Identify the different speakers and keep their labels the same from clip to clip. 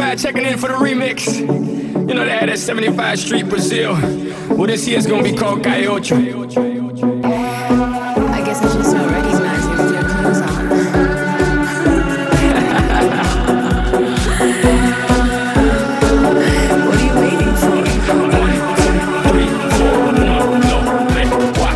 Speaker 1: 75 checking in for the remix. You know they had that 75 Street Brazil. Well, this year's gonna be called Calle Ocho.
Speaker 2: I guess I should start recognizing with your clothes on. What are you waiting for?
Speaker 1: 1, 2, 3, 4, 1, 2, 3, 4.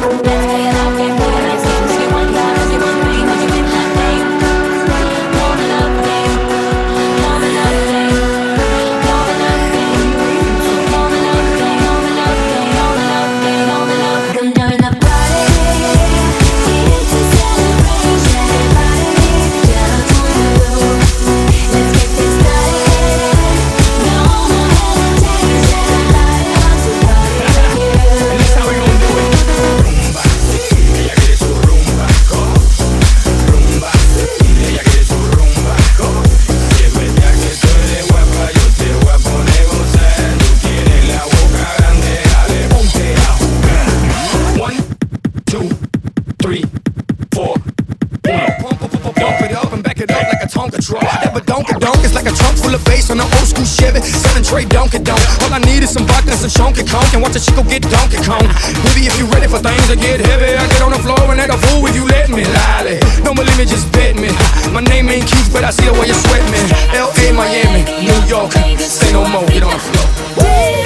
Speaker 3: It's like a trunk full of bass on an old school Chevy, selling Trey Donkey Donk. All I need is some vodka and some Chonky Conk, and watch a chico get Donkey Kong. Maybe if you ready for things to get heavy, I get on the floor and act a fool if you let me. Lolly, don't believe me, just bet me. My name ain't Keith, but I see the way you sweat me. L.A., Miami, New York, say no more, get on the floor.